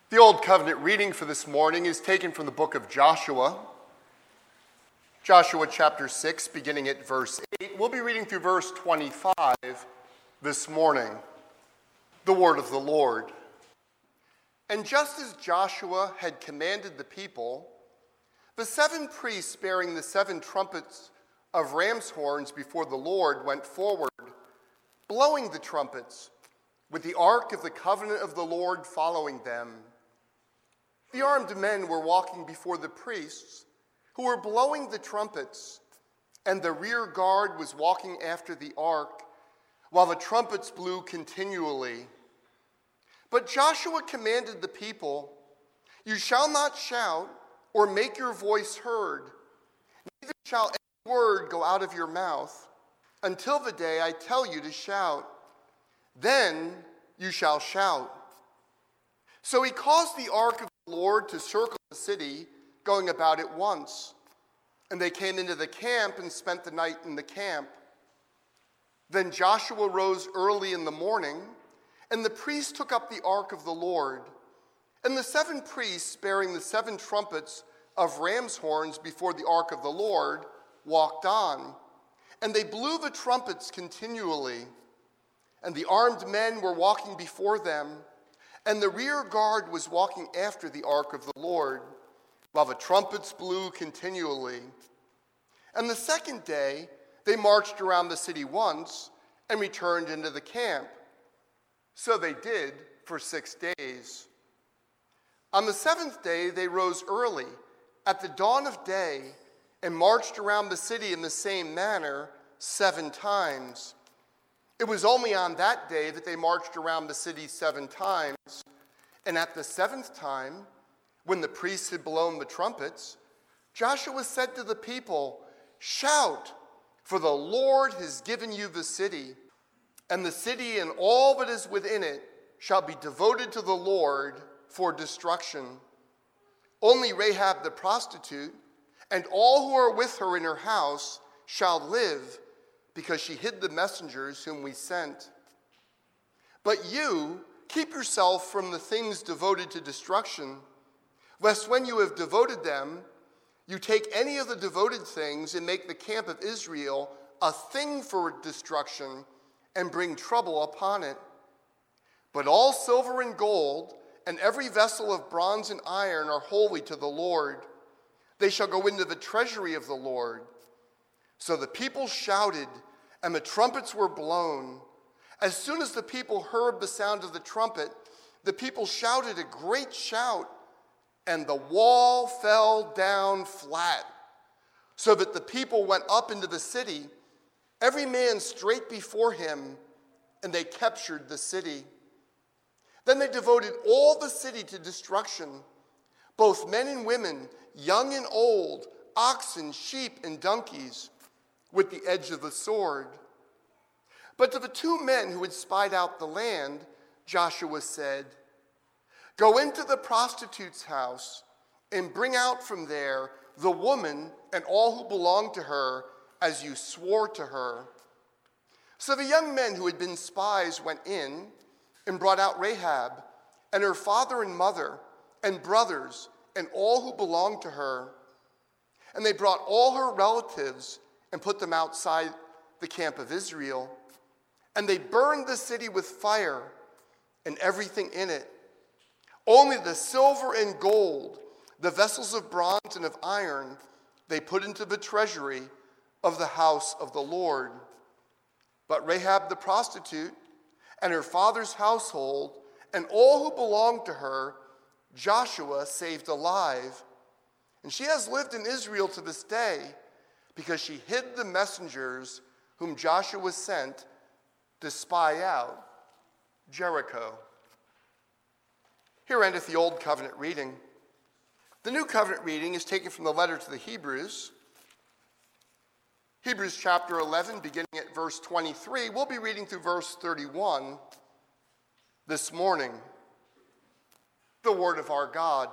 The Old Covenant reading for this morning is taken from the book of Joshua. Joshua chapter 6, beginning at verse 8. We'll be reading through verse 25 this morning. The word of the Lord. And just as Joshua had commanded the people, the 7 priests bearing the 7 trumpets of ram's horns before the Lord went forward, blowing the trumpets, with the ark of the covenant of the Lord following them. The armed men were walking before the priests, who were blowing the trumpets, and the rear guard was walking after the ark, while the trumpets blew continually. But Joshua commanded the people, "You shall not shout or make your voice heard, neither shall any word go out of your mouth, until the day I tell you to shout. Then you shall shout." So he caused the ark of the Lord to circle the city, going about it once. And they came into the camp and spent the night in the camp. Then Joshua rose early in the morning, and the priests took up the ark of the Lord. And the 7 priests bearing the 7 trumpets of ram's horns before the ark of the Lord walked on, and they blew the trumpets continually. And the armed men were walking before them, and the rear guard was walking after the ark of the Lord, while the trumpets blew continually. And the second day they marched around the city once and returned into the camp. So they did for 6 days. On the 7th day they rose early, at the dawn of day, and marched around the city in the same manner 7 times. It was only on that day that they marched around the city 7 times. And at the 7th time, when the priests had blown the trumpets, Joshua said to the people, "Shout, for the Lord has given you the city, and the city and all that is within it shall be devoted to the Lord for destruction. Only Rahab the prostitute and all who are with her in her house shall live, because she hid the messengers whom we sent. But you keep yourself from the things devoted to destruction, lest when you have devoted them, you take any of the devoted things and make the camp of Israel a thing for destruction and bring trouble upon it. But all silver and gold and every vessel of bronze and iron are holy to the Lord. They shall go into the treasury of the Lord." So the people shouted, and the trumpets were blown. As soon as the people heard the sound of the trumpet, the people shouted a great shout, and the wall fell down flat, so that the people went up into the city, every man straight before him, and they captured the city. Then they devoted all the city to destruction, both men and women, young and old, oxen, sheep, and donkeys, with the edge of the sword. But to the 2 men who had spied out the land, Joshua said, "Go into the prostitute's house and bring out from there the woman and all who belong to her, as you swore to her." So the young men who had been spies went in and brought out Rahab and her father and mother and brothers and all who belonged to her. And they brought all her relatives and put them outside the camp of Israel. And they burned the city with fire and everything in it. Only the silver and gold, the vessels of bronze and of iron, they put into the treasury of the house of the Lord. But Rahab the prostitute and her father's household and all who belonged to her, Joshua saved alive. And she has lived in Israel to this day, because she hid the messengers whom Joshua sent to spy out Jericho. Here endeth the Old Covenant reading. The New Covenant reading is taken from the letter to the Hebrews. Hebrews chapter 11, beginning at verse 23. We'll be reading through verse 31 this morning. The word of our God.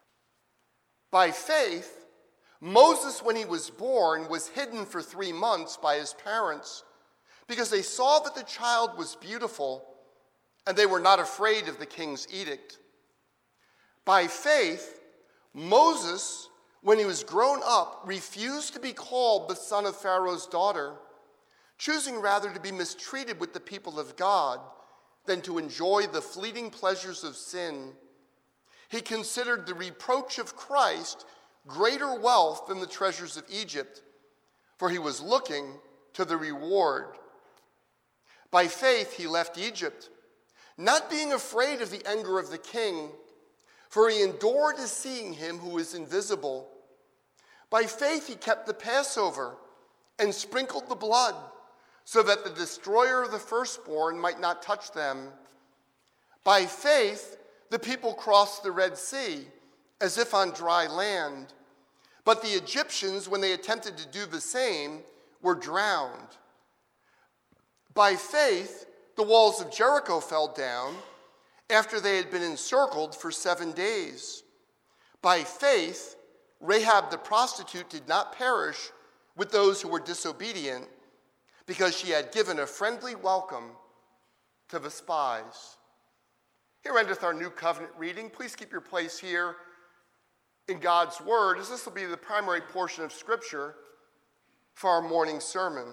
By faith, Moses, when he was born, was hidden for 3 months by his parents, because they saw that the child was beautiful, and they were not afraid of the king's edict. By faith, Moses, when he was grown up, refused to be called the son of Pharaoh's daughter, choosing rather to be mistreated with the people of God than to enjoy the fleeting pleasures of sin. He considered the reproach of Christ greater wealth than the treasures of Egypt, for he was looking to the reward. By faith he left Egypt, not being afraid of the anger of the king, for he endured as seeing him who is invisible. By faith he kept the Passover and sprinkled the blood, so that the destroyer of the firstborn might not touch them. By faith the people crossed the Red Sea as if on dry land. But the Egyptians, when they attempted to do the same, were drowned. By faith, the walls of Jericho fell down after they had been encircled for 7 days. By faith, Rahab the prostitute did not perish with those who were disobedient, because she had given a friendly welcome to the spies. Here endeth our new covenant reading. Please keep your place here in God's word, as this will be the primary portion of Scripture for our morning sermon.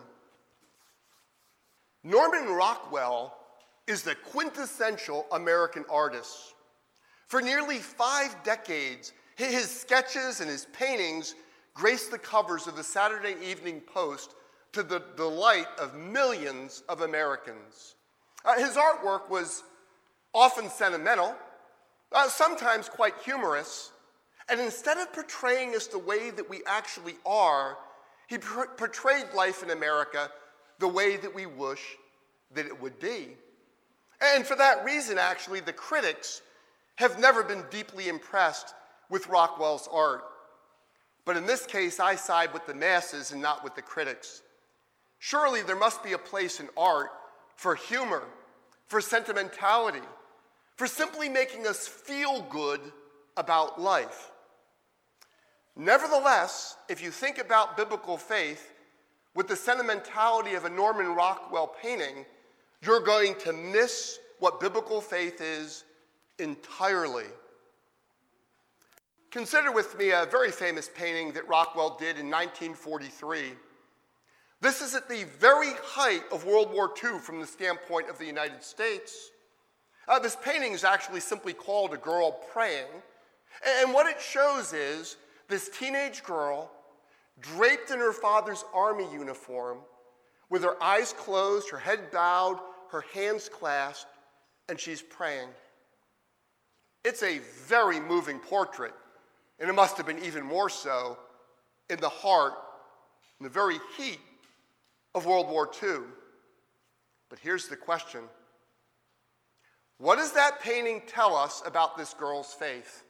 Norman Rockwell is the quintessential American artist. For nearly 5 decades, his sketches and his paintings graced the covers of the Saturday Evening Post to the delight of millions of Americans. His artwork was often sentimental, sometimes quite humorous, and instead of portraying us the way that we actually are, he portrayed life in America the way that we wish that it would be. And for that reason, actually, the critics have never been deeply impressed with Rockwell's art. But in this case, I side with the masses and not with the critics. Surely there must be a place in art for humor, for sentimentality, for simply making us feel good about life. Nevertheless, if you think about biblical faith with the sentimentality of a Norman Rockwell painting, you're going to miss what biblical faith is entirely. Consider with me a very famous painting that Rockwell did in 1943. This is at the very height of World War II from the standpoint of the United States. This painting is actually simply called A Girl Praying. And what it shows is this teenage girl draped in her father's army uniform with her eyes closed, her head bowed, her hands clasped, and she's praying. It's a very moving portrait, and it must have been even more so in the heart, in the very heat of World War II. But here's the question. What does that painting tell us about this girl's faith?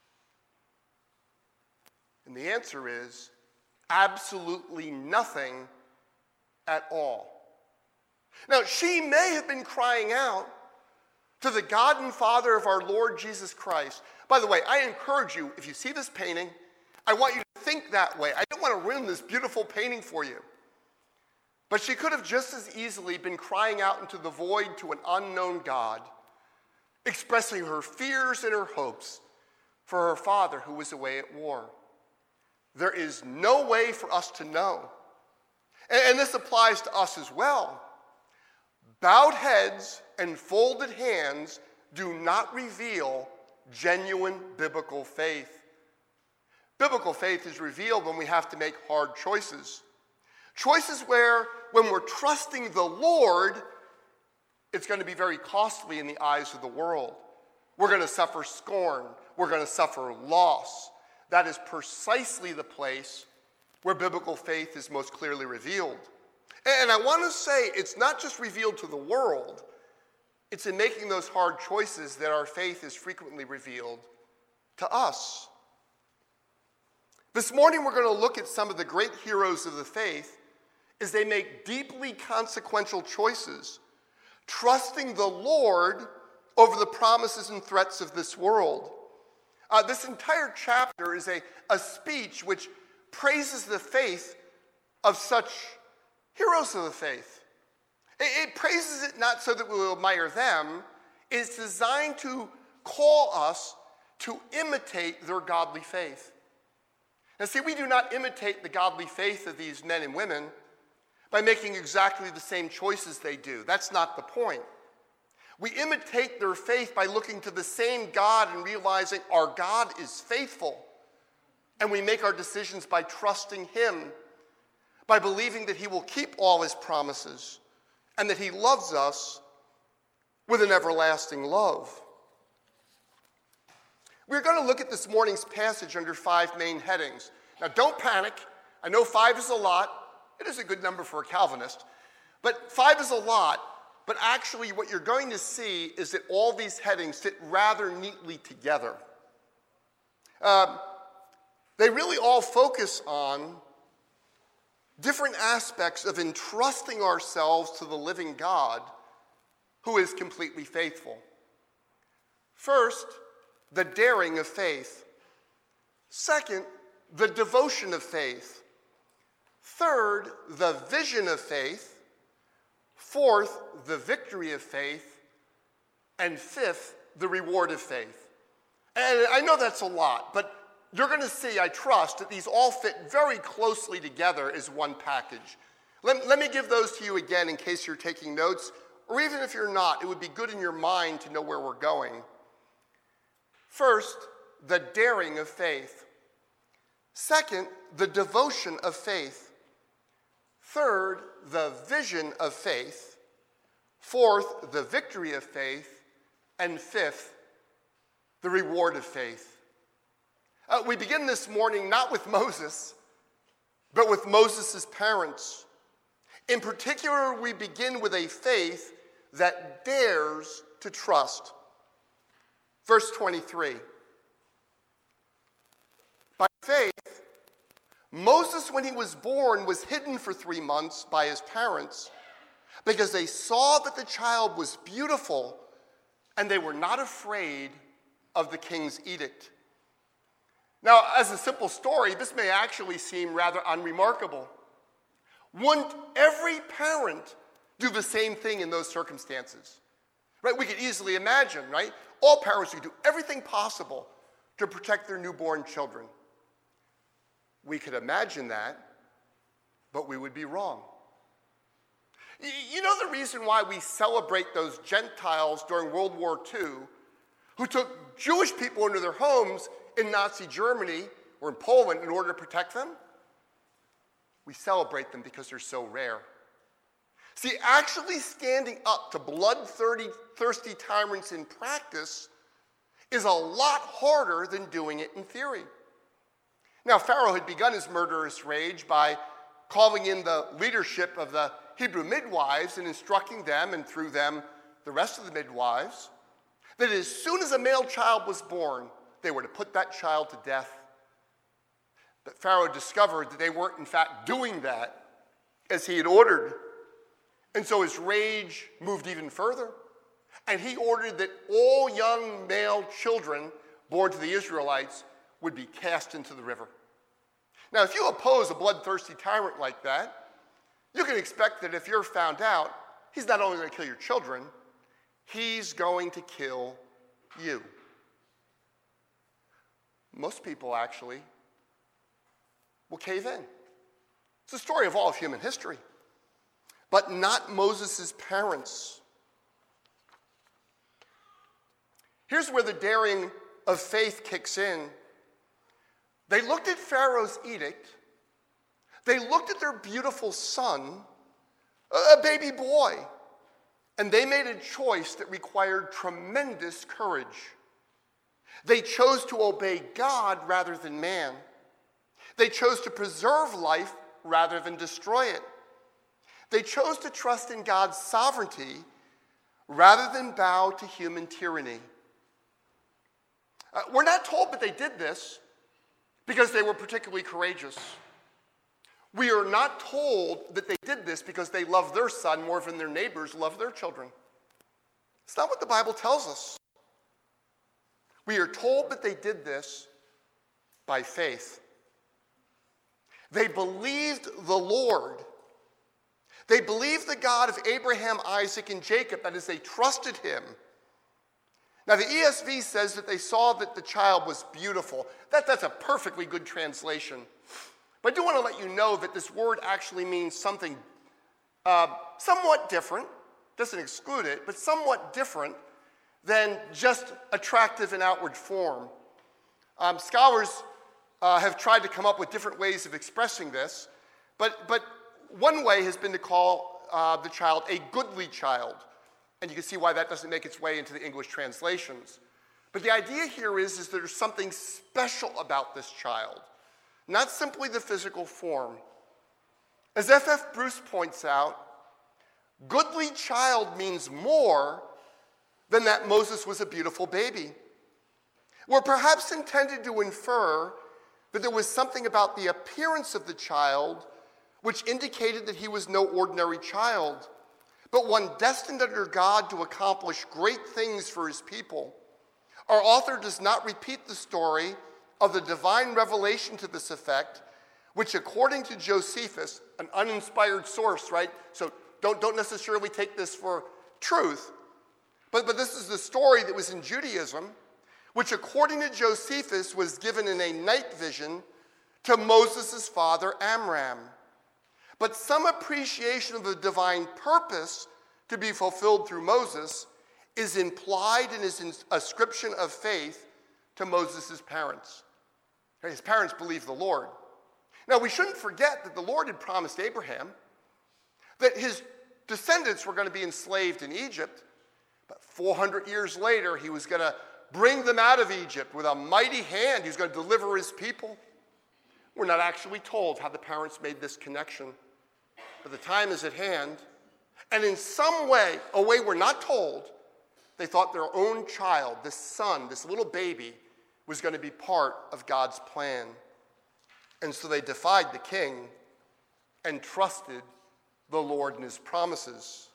And the answer is absolutely nothing at all. Now, she may have been crying out to the God and Father of our Lord Jesus Christ. By the way, I encourage you, if you see this painting, I want you to think that way. I don't want to ruin this beautiful painting for you. But she could have just as easily been crying out into the void to an unknown God, expressing her fears and her hopes for her father who was away at war. There is no way for us to know. And this applies to us as well. Bowed heads and folded hands do not reveal genuine biblical faith. Biblical faith is revealed when we have to make hard choices. Choices where, when we're trusting the Lord, it's going to be very costly in the eyes of the world. We're going to suffer scorn. We're going to suffer loss. That is precisely the place where biblical faith is most clearly revealed. And I want to say it's not just revealed to the world. It's in making those hard choices that our faith is frequently revealed to us. This morning we're going to look at some of the great heroes of the faith as they make deeply consequential choices, trusting the Lord over the promises and threats of this world. This entire chapter is a speech which praises the faith of such heroes of the faith. It praises it not so that we will admire them. It's designed to call us to imitate their godly faith. Now see, we do not imitate the godly faith of these men and women by making exactly the same choices they do. That's not the point. We imitate their faith by looking to the same God and realizing our God is faithful. And we make our decisions by trusting him, by believing that he will keep all his promises and that he loves us with an everlasting love. We're going to look at this morning's passage under 5 main headings. Now, don't panic. I know 5 is a lot. It is a good number for a Calvinist. But 5 is a lot. But actually, what you're going to see is that all these headings fit rather neatly together. They really all focus on different aspects of entrusting ourselves to the living God who is completely faithful. First, the daring of faith. Second, the devotion of faith. Third, the vision of faith. Fourth, the victory of faith. And fifth, the reward of faith. And I know that's a lot, but you're going to see, I trust, that these all fit very closely together as one package. Let me give those to you again in case you're taking notes, or even if you're not, it would be good in your mind to know where we're going. First, the daring of faith. Second, the devotion of faith. Third, the vision of faith. Fourth, the victory of faith. And fifth, the reward of faith. We begin this morning not with Moses, but with Moses' parents. In particular, we begin with a faith that dares to trust. Verse 23. By faith, Moses, when he was born, was hidden for 3 months by his parents because they saw that the child was beautiful and they were not afraid of the king's edict. Now, as a simple story, this may actually seem rather unremarkable. Wouldn't every parent do the same thing in those circumstances? Right? We could easily imagine, right? All parents would do everything possible to protect their newborn children. We could imagine that, but we would be wrong. You know the reason why we celebrate those Gentiles during World War II who took Jewish people into their homes in Nazi Germany or in Poland in order to protect them? We celebrate them because they're so rare. See, actually standing up to bloodthirsty tyrants in practice is a lot harder than doing it in theory. Now, Pharaoh had begun his murderous rage by calling in the leadership of the Hebrew midwives and instructing them, and through them the rest of the midwives, that as soon as a male child was born, they were to put that child to death. But Pharaoh discovered that they weren't in fact doing that as he had ordered. And so his rage moved even further. And he ordered that all young male children born to the Israelites would be cast into the river. Now, if you oppose a bloodthirsty tyrant like that, you can expect that if you're found out, he's not only going to kill your children, he's going to kill you. Most people actually will cave in. It's the story of all of human history. But not Moses' parents. Here's where the daring of faith kicks in. They looked at Pharaoh's edict. They looked at their beautiful son, a baby boy, and they made a choice that required tremendous courage. They chose to obey God rather than man. They chose to preserve life rather than destroy it. They chose to trust in God's sovereignty rather than bow to human tyranny. We're not told that they did this because they were particularly courageous. We are not told that they did this because they loved their son more than their neighbors loved their children. It's not what the Bible tells us. We are told that they did this by faith. They believed the Lord. They believed the God of Abraham, Isaac, and Jacob, and as they trusted him, Now, the ESV says that they saw that the child was beautiful. That's a perfectly good translation. But I do want to let you know that this word actually means something somewhat different, doesn't exclude it, but somewhat different than just attractive in outward form. Scholars have tried to come up with different ways of expressing this, but one way has been to call the child a goodly child, and you can see why that doesn't make its way into the English translations. But the idea here is there's something special about this child, not simply the physical form. As F.F. Bruce points out, goodly child means more than that Moses was a beautiful baby. We're perhaps intended to infer that there was something about the appearance of the child which indicated that he was no ordinary child, but one destined under God to accomplish great things for his people. Our author does not repeat the story of the divine revelation to this effect, which according to Josephus, an uninspired source, right? So don't necessarily take this for truth, but this is the story that was in Judaism, which according to Josephus was given in a night vision to Moses' father Amram. But some appreciation of the divine purpose to be fulfilled through Moses is implied in his ascription of faith to Moses' parents. His parents believed the Lord. Now, we shouldn't forget that the Lord had promised Abraham that his descendants were going to be enslaved in Egypt, but 400 years later, he was going to bring them out of Egypt with a mighty hand. He was going to deliver his people. We're not actually told how the parents made this connection, but the time is at hand. And in some way, a way we're not told, they thought their own child, this son, this little baby, was going to be part of God's plan. And so they defied the king and trusted the Lord and his promises.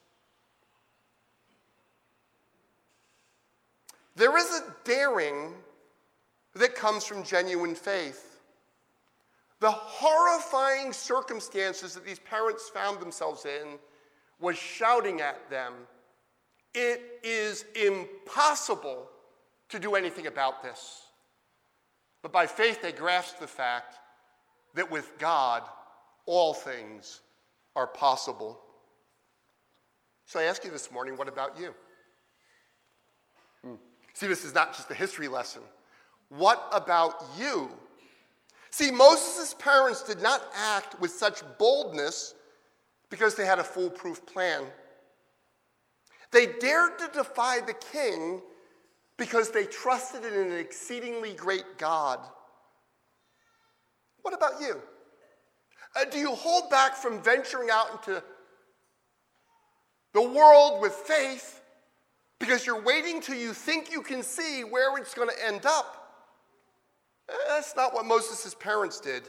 There is a daring that comes from genuine faith. The horrifying circumstances that these parents found themselves in was shouting at them, "It is impossible to do anything about this." But by faith, they grasped the fact that with God, all things are possible. So I ask you this morning, what about you? See, this is not just a history lesson. What about you? See, Moses' parents did not act with such boldness because they had a foolproof plan. They dared to defy the king because they trusted in an exceedingly great God. What about you? Do you hold back from venturing out into the world with faith because you're waiting till you think you can see where it's going to end up? That's not what Moses' parents did.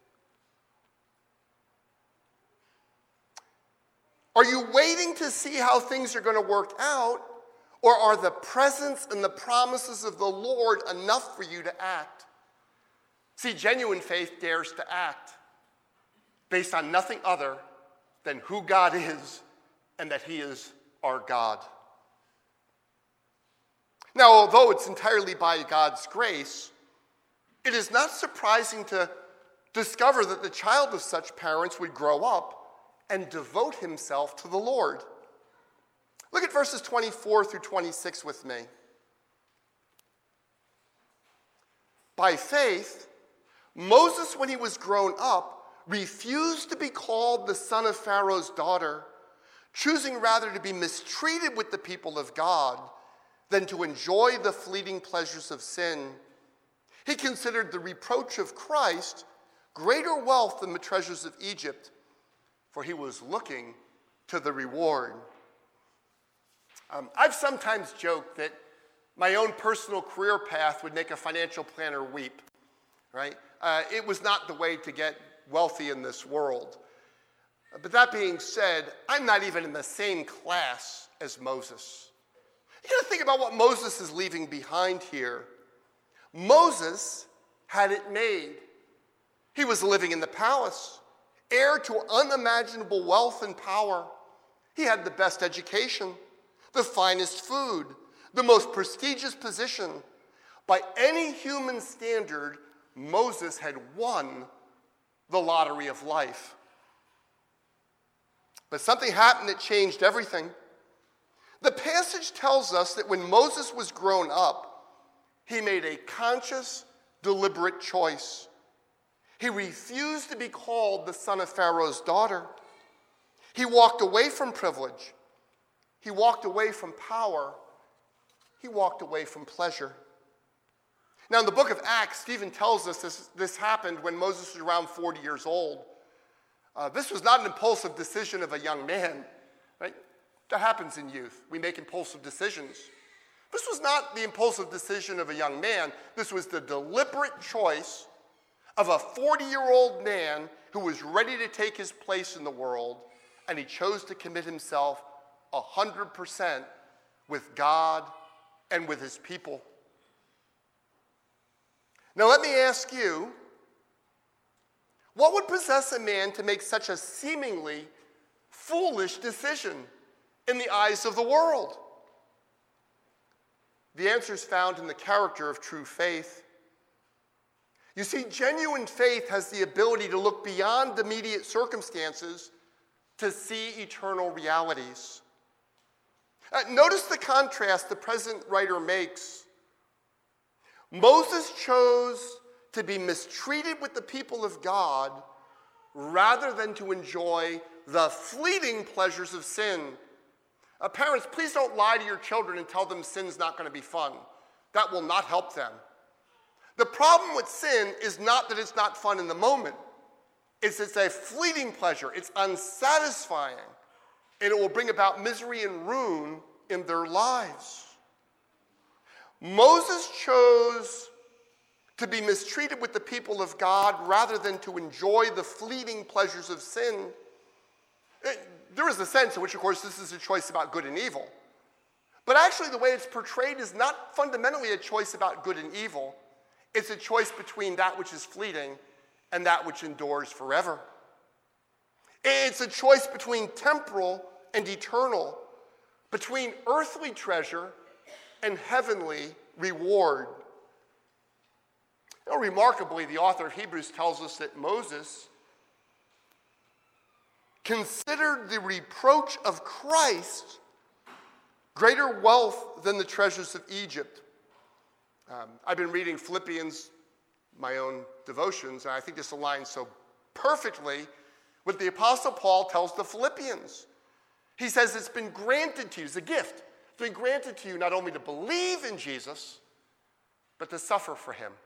Are you waiting to see how things are going to work out, or are the presence and the promises of the Lord enough for you to act? See, genuine faith dares to act based on nothing other than who God is and that he is our God. Now, although it's entirely by God's grace, it is not surprising to discover that the child of such parents would grow up and devote himself to the Lord. Look at verses 24 through 26 with me. By faith, Moses, when he was grown up, refused to be called the son of Pharaoh's daughter, choosing rather to be mistreated with the people of God than to enjoy the fleeting pleasures of sin. He considered the reproach of Christ greater wealth than the treasures of Egypt, for he was looking to the reward. I've sometimes joked that my own personal career path would make a financial planner weep, right? It was not the way to get wealthy in this world. But that being said, I'm not even in the same class as Moses. You got to think about what Moses is leaving behind here. Moses had it made. He was living in the palace, heir to unimaginable wealth and power. He had the best education, the finest food, the most prestigious position. By any human standard, Moses had won the lottery of life. But something happened that changed everything. The passage tells us that when Moses was grown up, he made a conscious, deliberate choice. He refused to be called the son of Pharaoh's daughter. He walked away from privilege. He walked away from power. He walked away from pleasure. Now, in the book of Acts, Stephen tells us this happened when Moses was around 40 years old. This was not an impulsive decision of a young man, right? That happens in youth. We make impulsive decisions. This was not the impulsive decision of a young man. This was the deliberate choice of a 40-year-old man who was ready to take his place in the world, and he chose to commit himself 100% with God and with his people. Now let me ask you, what would possess a man to make such a seemingly foolish decision in the eyes of the world? The answer is found in the character of true faith. You see, genuine faith has the ability to look beyond immediate circumstances to see eternal realities. Notice the contrast the present writer makes. Moses chose to be mistreated with the people of God rather than to enjoy the fleeting pleasures of sin. Parents, please don't lie to your children and tell them sin's not going to be fun. That will not help them. The problem with sin is not that it's not fun in the moment. It's a fleeting pleasure. It's unsatisfying. And it will bring about misery and ruin in their lives. Moses chose to be mistreated with the people of God rather than to enjoy the fleeting pleasures of sin. There is a sense in which, of course, this is a choice about good and evil. But actually, the way it's portrayed is not fundamentally a choice about good and evil. It's a choice between that which is fleeting and that which endures forever. It's a choice between temporal and eternal, between earthly treasure and heavenly reward. Remarkably, the author of Hebrews tells us that Moses considered the reproach of Christ greater wealth than the treasures of Egypt. I've been reading Philippians, my own devotions, and I think this aligns so perfectly with the Apostle Paul tells the Philippians. He says it's been granted to you, it's a gift. It's been granted to you not only to believe in Jesus, but to suffer for him.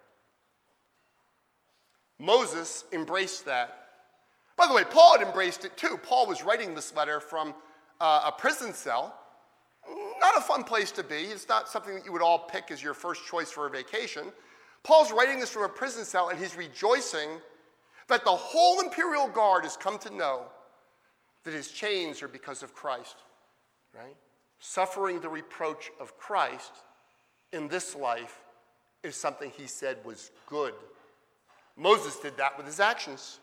Moses embraced that. By the way, Paul had embraced it too. Paul was writing this letter from a prison cell. Not a fun place to be. It's not something that you would all pick as your first choice for a vacation. Paul's writing this from a prison cell, and he's rejoicing that the whole imperial guard has come to know that his chains are because of Christ, right? Suffering the reproach of Christ in this life is something he said was good. Moses did that with his actions.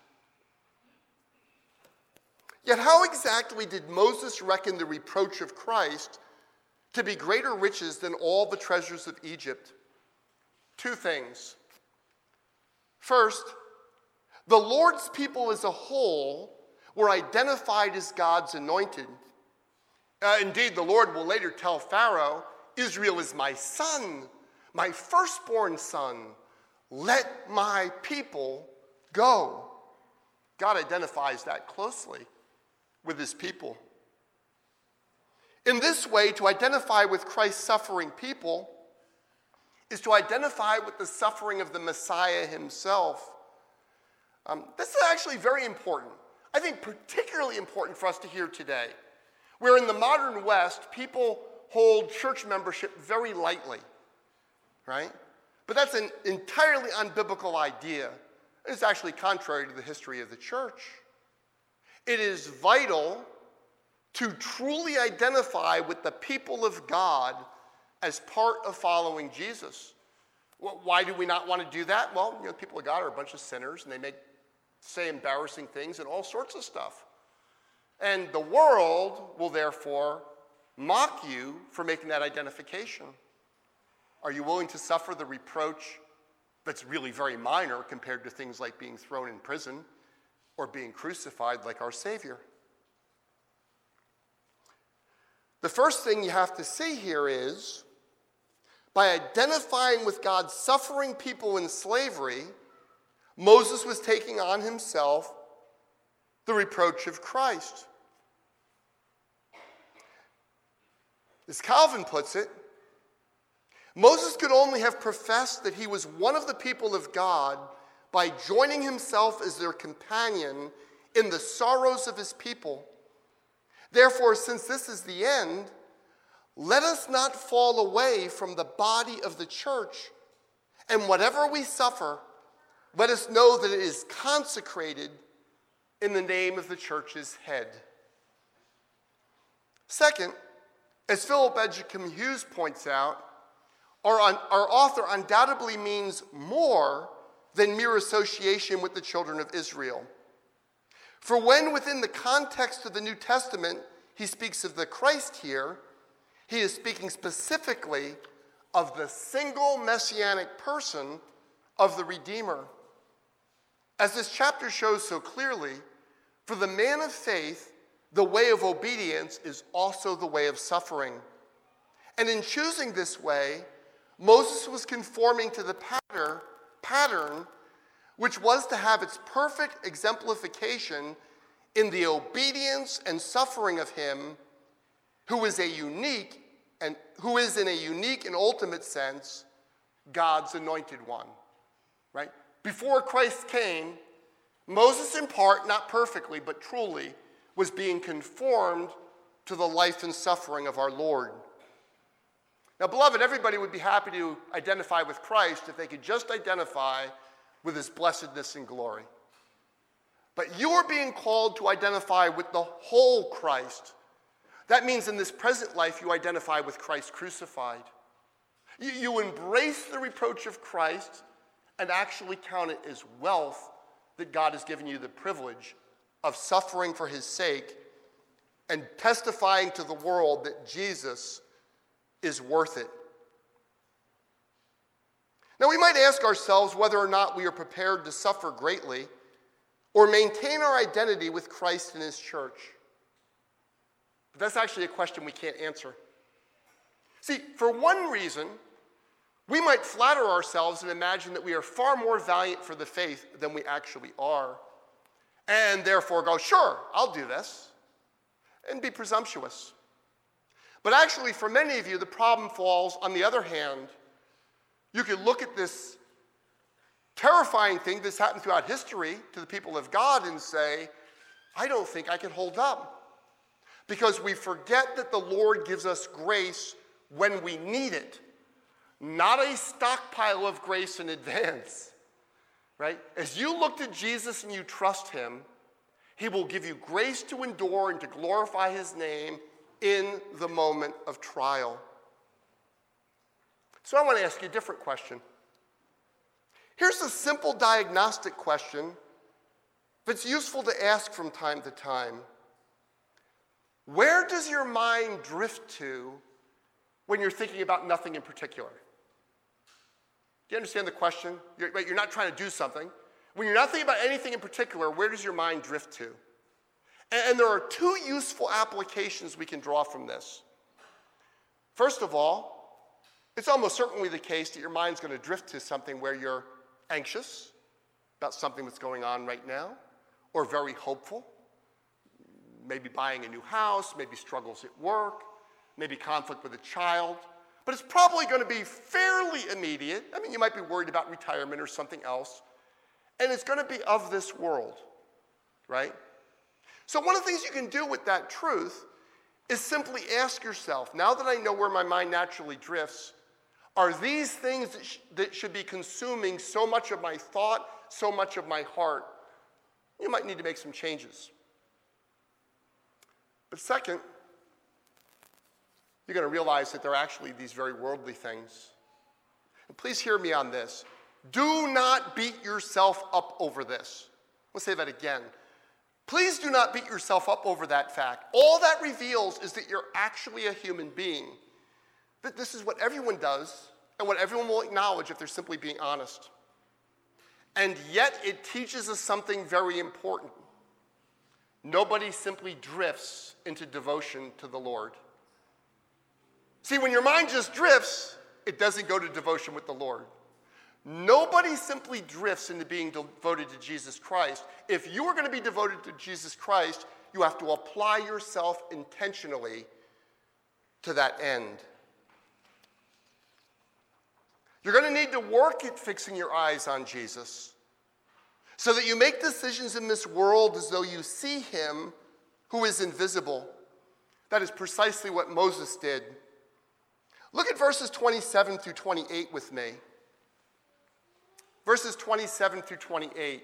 Yet how exactly did Moses reckon the reproach of Christ to be greater riches than all the treasures of Egypt? Two things. First, the Lord's people as a whole were identified as God's anointed. Indeed, the Lord will later tell Pharaoh, Israel is my son, my firstborn son. Let my people go. God identifies that closely with his people. In this way, to identify with Christ's suffering people is to identify with the suffering of the Messiah himself. This is actually very important. I think particularly important for us to hear today. Where in the modern West, people hold church membership very lightly, right? But that's an entirely unbiblical idea. It's actually contrary to the history of the church. It is vital to truly identify with the people of God as part of following Jesus. Well, why do we not want to do that? Well, the people of God are a bunch of sinners, and they say embarrassing things and all sorts of stuff. And the world will therefore mock you for making that identification? Are you willing to suffer the reproach that's really very minor compared to things like being thrown in prison or being crucified like our Savior? The first thing you have to see here is, by identifying with God's suffering people in slavery, Moses was taking on himself the reproach of Christ. As Calvin puts it, Moses could only have professed that he was one of the people of God by joining himself as their companion in the sorrows of his people. Therefore, since this is the end, let us not fall away from the body of the church, and whatever we suffer, let us know that it is consecrated in the name of the church's head. Second, as Philip Edgecombe Hughes points out, our author undoubtedly means more than mere association with the children of Israel. For when within the context of the New Testament he speaks of the Christ here, he is speaking specifically of the single messianic person of the Redeemer. As this chapter shows so clearly, for the man of faith, the way of obedience is also the way of suffering. And in choosing this way, Moses was conforming to the pattern which was to have its perfect exemplification in the obedience and suffering of him who is in a unique and ultimate sense God's anointed one. Right? Before Christ came, Moses in part, not perfectly, but truly, was being conformed to the life and suffering of our Lord. Now, beloved, everybody would be happy to identify with Christ if they could just identify with his blessedness and glory. But you are being called to identify with the whole Christ. That means in this present life you identify with Christ crucified. You embrace the reproach of Christ and actually count it as wealth that God has given you the privilege of suffering for his sake and testifying to the world that Jesus is worth it. Now, we might ask ourselves whether or not we are prepared to suffer greatly or maintain our identity with Christ and his church. But that's actually a question we can't answer. See, for one reason, we might flatter ourselves and imagine that we are far more valiant for the faith than we actually are, and therefore go, sure, I'll do this, and be presumptuous. But actually, for many of you, the problem falls on the other hand. You could look at this terrifying thing that's happened throughout history to the people of God and say, I don't think I can hold up. Because we forget that the Lord gives us grace when we need it, not a stockpile of grace in advance, right? As you look to Jesus and you trust him, he will give you grace to endure and to glorify his name in the moment of trial. So I want to ask you a different question. Here's a simple diagnostic question that's useful to ask from time to time. Where does your mind drift to when you're thinking about nothing in particular? Do you understand the question? You're not trying to do something. When you're not thinking about anything in particular, where does your mind drift to? And there are two useful applications we can draw from this. First of all, it's almost certainly the case that your mind's going to drift to something where you're anxious about something that's going on right now, or very hopeful. Maybe buying a new house, maybe struggles at work, maybe conflict with a child. But it's probably going to be fairly immediate. I mean, you might be worried about retirement or something else. And it's going to be of this world, right? So one of the things you can do with that truth is simply ask yourself, now that I know where my mind naturally drifts, are these things that should be consuming so much of my thought, so much of my heart? You might need to make some changes. But second, you're going to realize that they're actually these very worldly things. And please hear me on this. Do not beat yourself up over this. I'll say that again. Please do not beat yourself up over that fact. All that reveals is that you're actually a human being. That this is what everyone does and what everyone will acknowledge if they're simply being honest. And yet it teaches us something very important. Nobody simply drifts into devotion to the Lord. See, when your mind just drifts, it doesn't go to devotion with the Lord. Nobody simply drifts into being devoted to Jesus Christ. If you are going to be devoted to Jesus Christ, you have to apply yourself intentionally to that end. You're going to need to work at fixing your eyes on Jesus so that you make decisions in this world as though you see him who is invisible. That is precisely what Moses did. Look at verses 27 through 28 with me. Verses 27 through 28.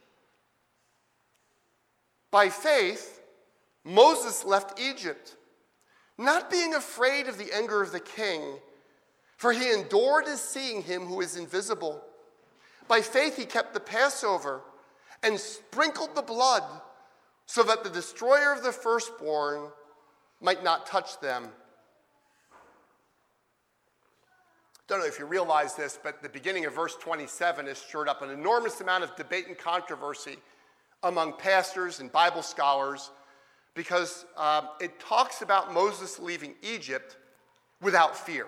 By faith, Moses left Egypt, not being afraid of the anger of the king, for he endured as seeing him who is invisible. By faith he kept the Passover and sprinkled the blood so that the destroyer of the firstborn might not touch them. Don't know if you realize this, but the beginning of verse 27 has stirred up an enormous amount of debate and controversy among pastors and Bible scholars because it talks about Moses leaving Egypt without fear.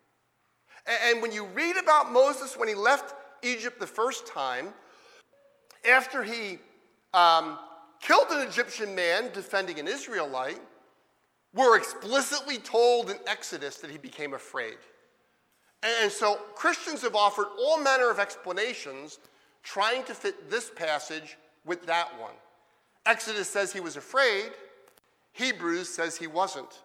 And when you read about Moses when he left Egypt the first time, after he killed an Egyptian man defending an Israelite, we're explicitly told in Exodus that he became afraid. And so Christians have offered all manner of explanations trying to fit this passage with that one. Exodus says he was afraid. Hebrews says he wasn't.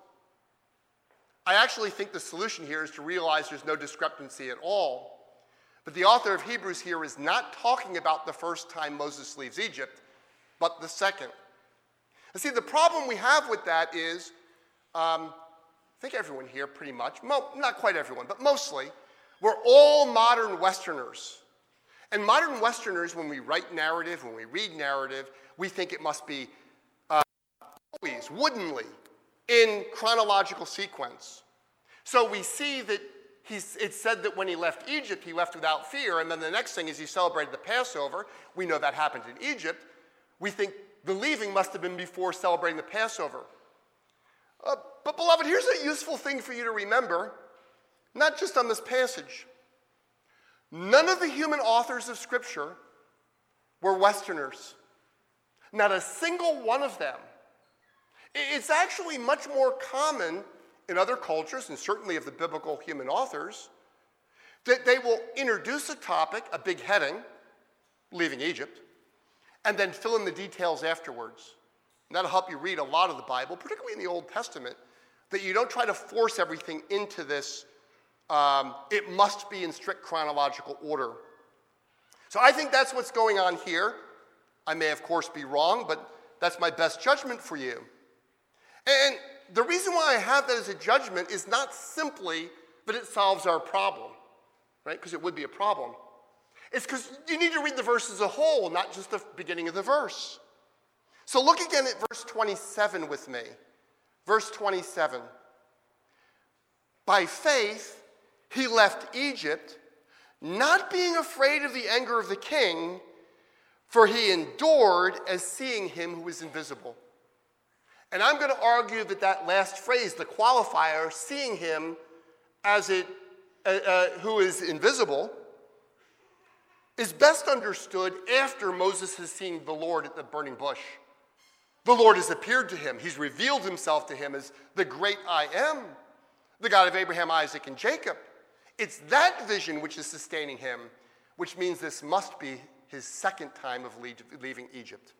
I actually think the solution here is to realize there's no discrepancy at all. But the author of Hebrews here is not talking about the first time Moses leaves Egypt, but the second. And see, the problem we have with that is, I think everyone here pretty much, not quite everyone, but mostly, we're all modern Westerners. And modern Westerners, when we write narrative, when we read narrative, we think it must be always, woodenly, in chronological sequence. So we see that it's said that when he left Egypt, he left without fear, and then the next thing is he celebrated the Passover. We know that happened in Egypt. We think the leaving must have been before celebrating the Passover. But beloved, here's a useful thing for you to remember, not just on this passage. None of the human authors of Scripture were Westerners. Not a single one of them. It's actually much more common in other cultures, and certainly of the biblical human authors, that they will introduce a topic, a big heading, leaving Egypt, and then fill in the details afterwards. And that'll help you read a lot of the Bible, particularly in the Old Testament, that you don't try to force everything into this, it must be in strict chronological order. So I think that's what's going on here. I may, of course, be wrong, but that's my best judgment for you. And the reason why I have that as a judgment is not simply that it solves our problem, right? Because it would be a problem. It's because you need to read the verse as a whole, not just the beginning of the verse. So look again at verse 27 with me. Verse 27. By faith, he left Egypt, not being afraid of the anger of the king, for he endured as seeing him who is invisible. And I'm going to argue that that last phrase, the qualifier, seeing him as who is invisible, is best understood after Moses has seen the Lord at the burning bush. The Lord has appeared to him. He's revealed himself to him as the great I am, the God of Abraham, Isaac, and Jacob. It's that vision which is sustaining him, which means this must be his second time of leaving Egypt.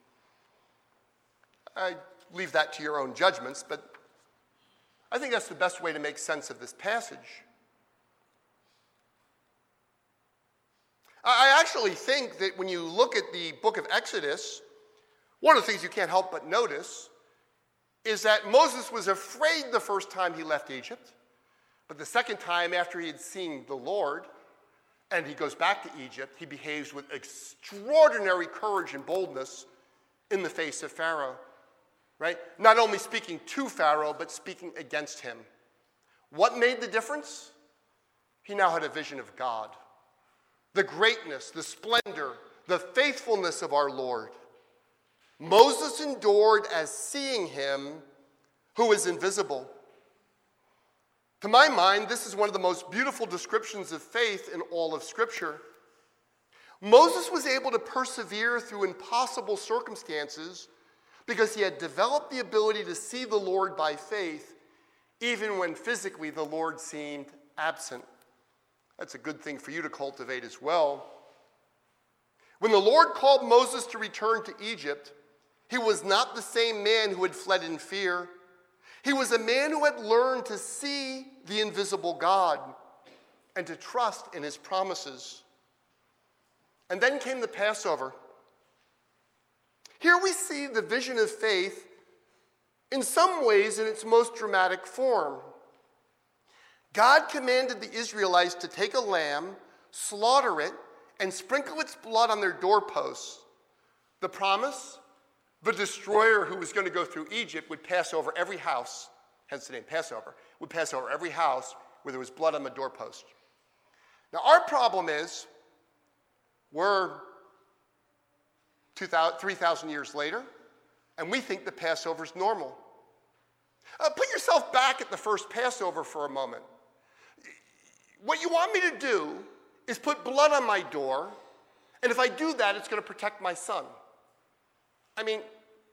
I leave that to your own judgments, but I think that's the best way to make sense of this passage. I actually think that when you look at the book of Exodus, one of the things you can't help but notice is that Moses was afraid the first time he left Egypt, but the second time after he had seen the Lord and he goes back to Egypt, he behaves with extraordinary courage and boldness in the face of Pharaoh, right? Not only speaking to Pharaoh, but speaking against him. What made the difference? He now had a vision of God. The greatness, the splendor, the faithfulness of our Lord. Moses endured as seeing him who is invisible. To my mind, this is one of the most beautiful descriptions of faith in all of Scripture. Moses was able to persevere through impossible circumstances because he had developed the ability to see the Lord by faith, even when physically the Lord seemed absent. That's a good thing for you to cultivate as well. When the Lord called Moses to return to Egypt, he was not the same man who had fled in fear. He was a man who had learned to see the invisible God and to trust in his promises. And then came the Passover. Here we see the vision of faith in some ways in its most dramatic form. God commanded the Israelites to take a lamb, slaughter it, and sprinkle its blood on their doorposts. The promise? The destroyer who was going to go through Egypt would pass over every house, hence the name Passover, would pass over every house where there was blood on the doorpost. Now our problem is, we're 3,000 years later, and we think the Passover's normal. Put yourself back at the first Passover for a moment. What you want me to do is put blood on my door, and if I do that, it's going to protect my son. I mean,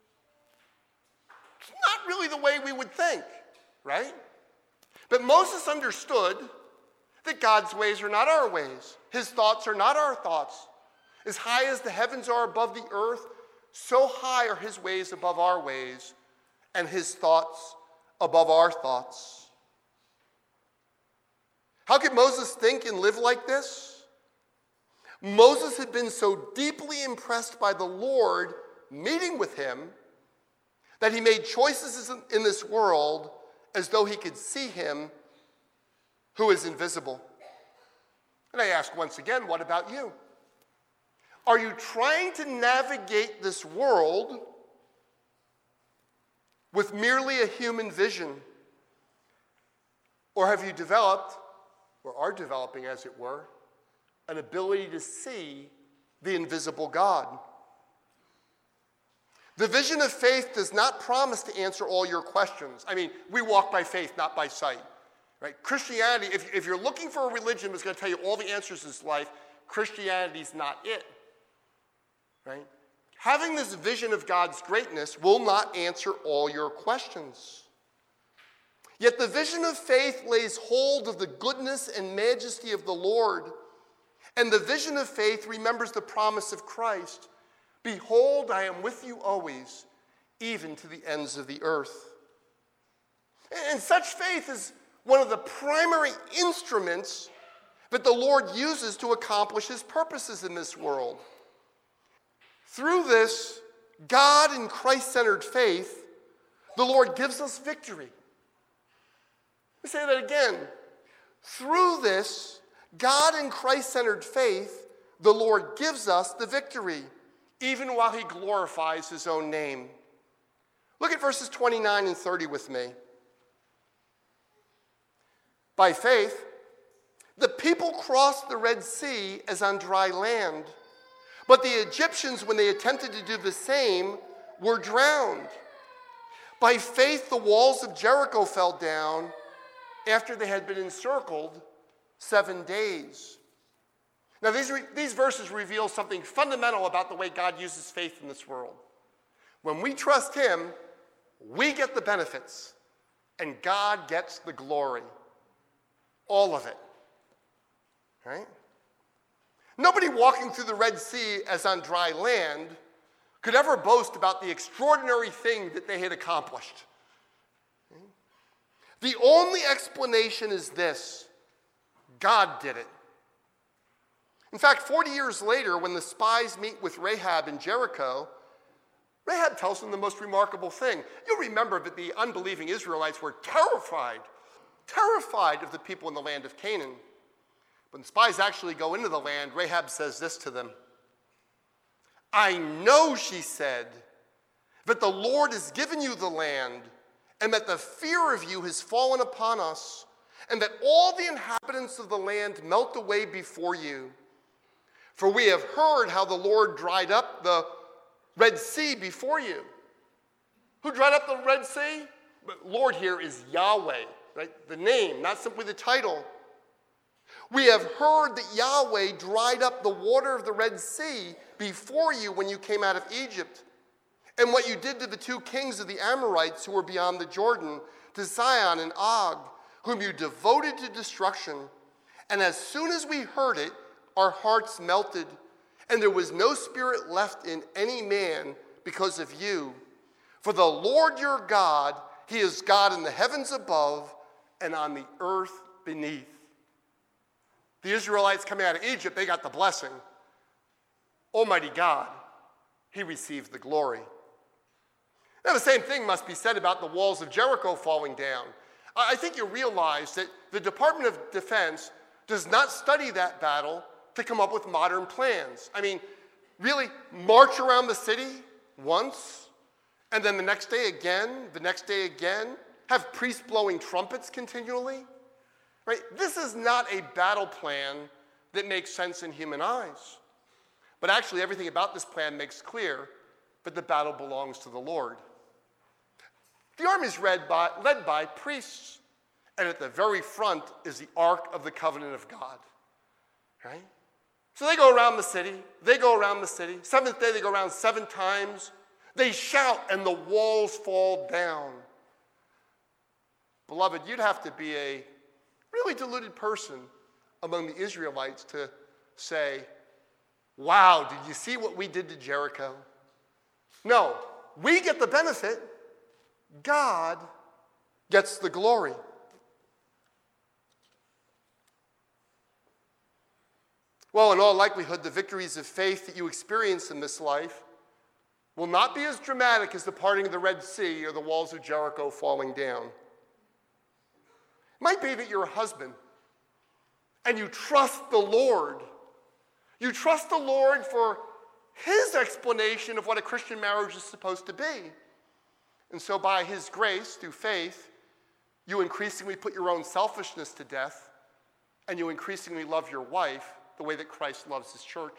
it's not really the way we would think, right? But Moses understood that God's ways are not our ways. His thoughts are not our thoughts. As high as the heavens are above the earth, so high are his ways above our ways, and his thoughts above our thoughts. How could Moses think and live like this? Moses had been so deeply impressed by the Lord meeting with him that he made choices in this world as though he could see him who is invisible. And I ask once again, what about you? Are you trying to navigate this world with merely a human vision? Or have you developed, or are developing as it were, an ability to see the invisible God? The vision of faith does not promise to answer all your questions. I mean, we walk by faith, not by sight. Right? Christianity, if you're looking for a religion that's going to tell you all the answers in this life, Christianity's not it. Right? Having this vision of God's greatness will not answer all your questions. Yet the vision of faith lays hold of the goodness and majesty of the Lord. And the vision of faith remembers the promise of Christ. Behold, I am with you always, even to the ends of the earth. And such faith is one of the primary instruments that the Lord uses to accomplish his purposes in this world. Through this God and Christ-centered faith, the Lord gives us victory. Let me say that again. Through this God and Christ-centered faith, the Lord gives us the victory, even while he glorifies his own name. Look at verses 29 and 30 with me. By faith, the people crossed the Red Sea as on dry land, but the Egyptians, when they attempted to do the same, were drowned. By faith, the walls of Jericho fell down after they had been encircled 7 days. Now, these verses reveal something fundamental about the way God uses faith in this world. When we trust him, we get the benefits, and God gets the glory. All of it. Right? Nobody walking through the Red Sea as on dry land could ever boast about the extraordinary thing that they had accomplished. Okay? The only explanation is this: God did it. In fact, 40 years later, when the spies meet with Rahab in Jericho, Rahab tells them the most remarkable thing. You'll remember that the unbelieving Israelites were terrified of the people in the land of Canaan. When the spies actually go into the land, Rahab says this to them. I know, she said, that the Lord has given you the land, and that the fear of you has fallen upon us, and that all the inhabitants of the land melt away before you. For we have heard how the Lord dried up the Red Sea before you. Who dried up the Red Sea? Lord here is Yahweh, right? The name, not simply the title. We have heard that Yahweh dried up the water of the Red Sea before you when you came out of Egypt, and what you did to the two kings of the Amorites who were beyond the Jordan, to Sihon and Og, whom you devoted to destruction. And as soon as we heard it, our hearts melted, and there was no spirit left in any man because of you. For the Lord your God, he is God in the heavens above and on the earth beneath. The Israelites coming out of Egypt, they got the blessing. Almighty God, he received the glory. Now, the same thing must be said about the walls of Jericho falling down. I think you realize that the Department of Defense does not study that battle to come up with modern plans. I mean, really, march around the city once, and then the next day again, have priests blowing trumpets continually? Right? This is not a battle plan that makes sense in human eyes. But actually, everything about this plan makes clear that the battle belongs to the Lord. The army is led by priests, and at the very front is the Ark of the Covenant of God. Right? So they go around the city. Seventh day, they go around 7 times. They shout, and the walls fall down. Beloved, you'd have to be a really deluded person among the Israelites to say, wow, did you see what we did to Jericho? No, we get the benefit. God gets the glory. Well, in all likelihood, the victories of faith that you experience in this life will not be as dramatic as the parting of the Red Sea or the walls of Jericho falling down. It might be that you're a husband and you trust the Lord. You trust the Lord for his explanation of what a Christian marriage is supposed to be. And so by his grace, through faith, you increasingly put your own selfishness to death, and you increasingly love your wife the way that Christ loves his church.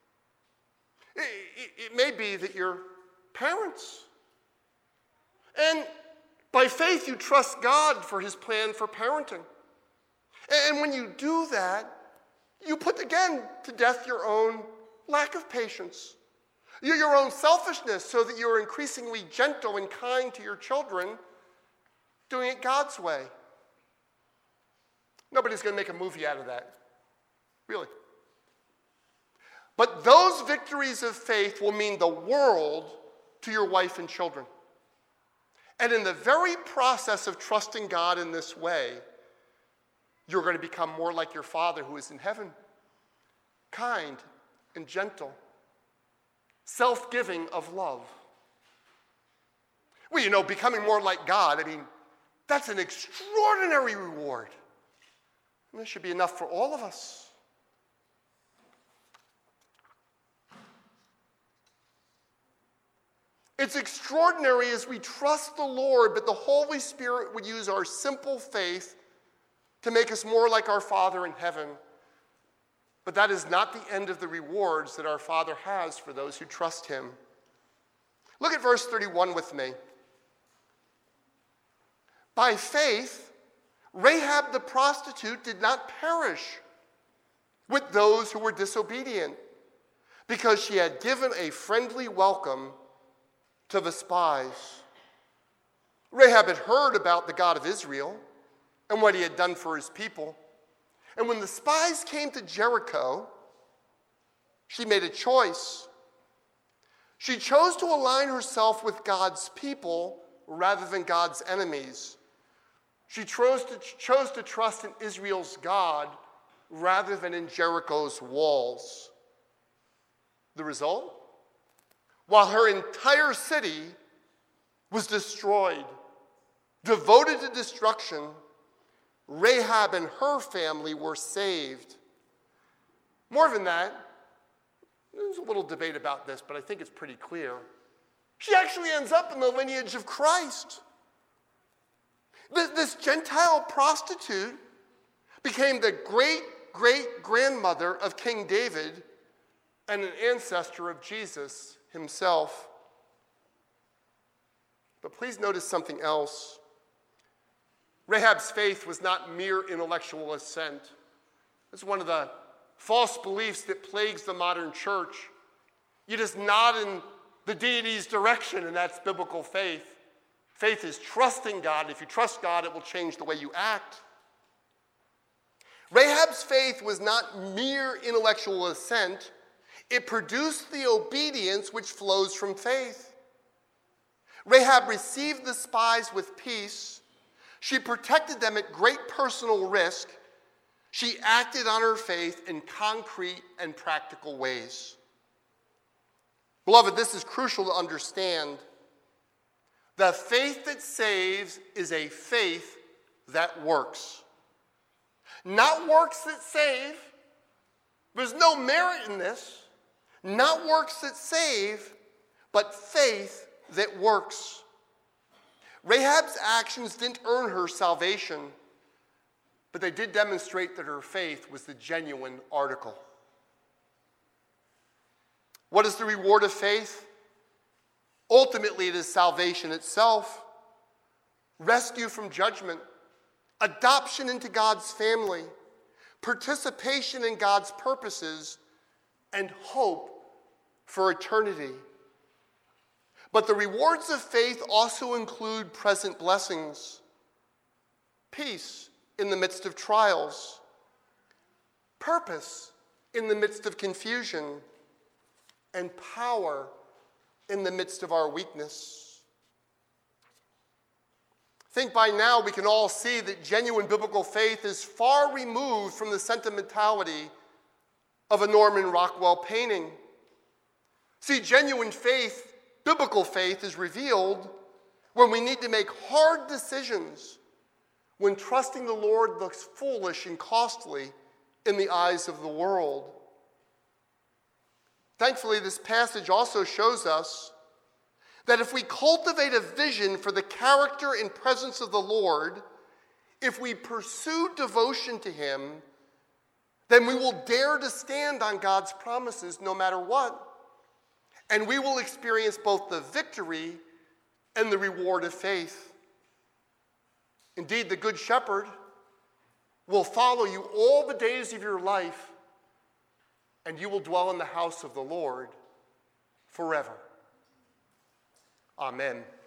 It may be that you're parents. And by faith, you trust God for his plan for parenting. And when you do that, you put again to death your own lack of patience, your own selfishness, so that you're increasingly gentle and kind to your children, doing it God's way. Nobody's going to make a movie out of that, really. But those victories of faith will mean the world to your wife and children. And in the very process of trusting God in this way, you're going to become more like your Father who is in heaven, kind and gentle, self-giving of love. Well, becoming more like God, that's an extraordinary reward. And this should be enough for all of us. It's extraordinary as we trust the Lord, but the Holy Spirit would use our simple faith to make us more like our Father in heaven. But that is not the end of the rewards that our Father has for those who trust him. Look at verse 31 with me. By faith, Rahab the prostitute did not perish with those who were disobedient, because she had given a friendly welcome to the spies. Rahab had heard about the God of Israel and what he had done for his people. And when the spies came to Jericho, she made a choice. She chose to align herself with God's people rather than God's enemies. She chose to trust in Israel's God rather than in Jericho's walls. The result? While her entire city was destroyed, devoted to destruction, Rahab and her family were saved. More than that, there's a little debate about this, but I think it's pretty clear. She actually ends up in the lineage of Christ. This Gentile prostitute became the great-great-grandmother of King David and an ancestor of Jesus himself. But please notice something else. Rahab's faith was not mere intellectual assent. It's one of the false beliefs that plagues the modern church. You just nod in the deity's direction, and that's biblical faith. Faith is trusting God. If you trust God, it will change the way you act. Rahab's faith was not mere intellectual assent. It produced the obedience which flows from faith. Rahab received the spies with peace. She protected them at great personal risk. She acted on her faith in concrete and practical ways. Beloved, this is crucial to understand. The faith that saves is a faith that works. Not works that save. There's no merit in this. Not works that save, but faith that works. Rahab's actions didn't earn her salvation, but they did demonstrate that her faith was the genuine article. What is the reward of faith? Ultimately, it is salvation itself, rescue from judgment, adoption into God's family, participation in God's purposes, and hope for eternity. But the rewards of faith also include present blessings, peace in the midst of trials, purpose in the midst of confusion, and power in the midst of our weakness. I think by now we can all see that genuine biblical faith is far removed from the sentimentality of a Norman Rockwell painting. See, genuine faith, biblical faith, is revealed when we need to make hard decisions, when trusting the Lord looks foolish and costly in the eyes of the world. Thankfully, this passage also shows us that if we cultivate a vision for the character and presence of the Lord, if we pursue devotion to Him, then we will dare to stand on God's promises no matter what. And we will experience both the victory and the reward of faith. Indeed, the Good Shepherd will follow you all the days of your life, and you will dwell in the house of the Lord forever. Amen.